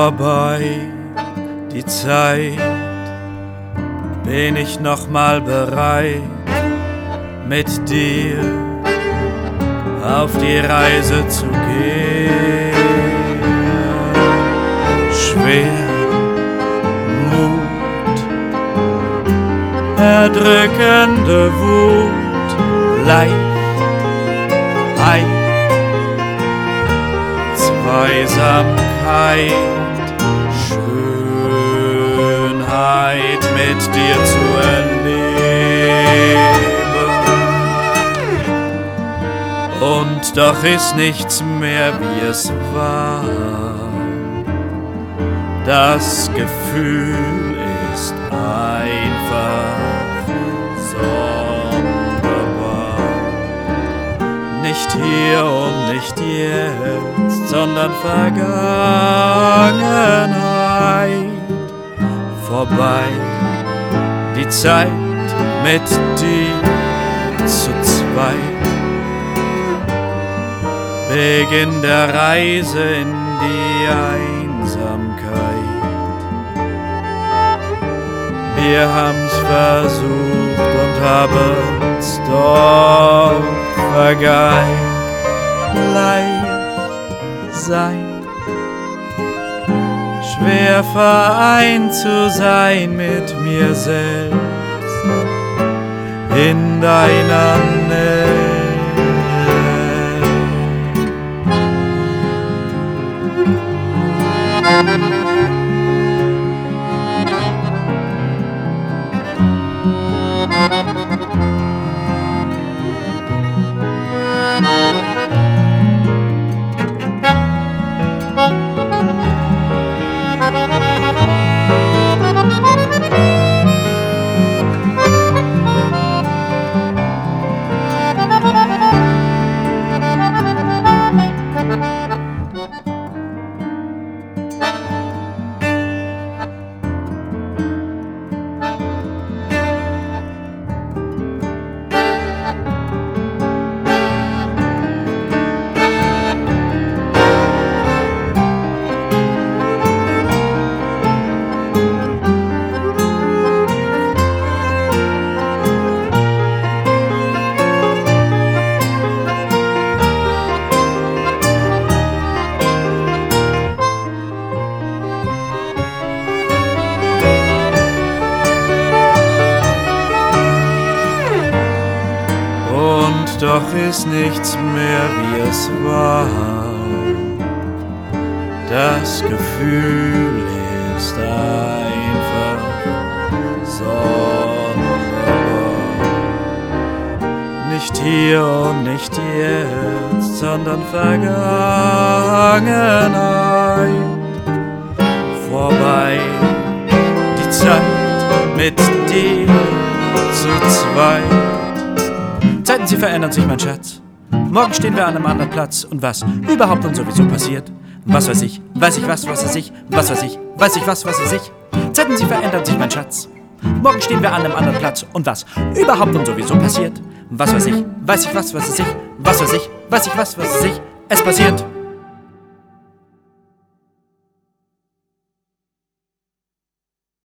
vorbei, die Zeit, bin ich noch mal bereit, mit dir auf die Reise zu gehen. Schwer, Mut, erdrückende Wut, leicht, Heid, Zweisamkeit, Schönheit mit dir zu erleben. Und doch ist nichts mehr, wie es war. Das Gefühl ist einfach sonderbar. Nicht hier und nicht jetzt, sondern Vergangenheit. Vorbei, die Zeit mit dir zu zweit. Beginn der Reise in die Einsamkeit. Wir haben's versucht und haben's doch vergeigt. Leicht sein, schwer vereint zu sein mit mir selbst in deiner Nähe. Doch ist nichts mehr, wie es war. Das Gefühl ist einfach sonderbar. Nicht hier und nicht jetzt, sondern Vergangenheit. Vorbei, die Zeit mit dir zu zweit. Zeiten, sie verändern sich, mein Schatz. Morgen stehen wir an einem anderen Platz. Und was überhaupt und sowieso passiert, was weiß ich, weiß ich was weiß ich, was weiß ich, weiß ich was weiß ich. Zeiten, sie verändern sich, mein Schatz. Morgen stehen wir an einem anderen Platz. Und was überhaupt und sowieso passiert, was weiß ich was weiß ich, was weiß ich, was weiß ich was weiß ich, es passiert.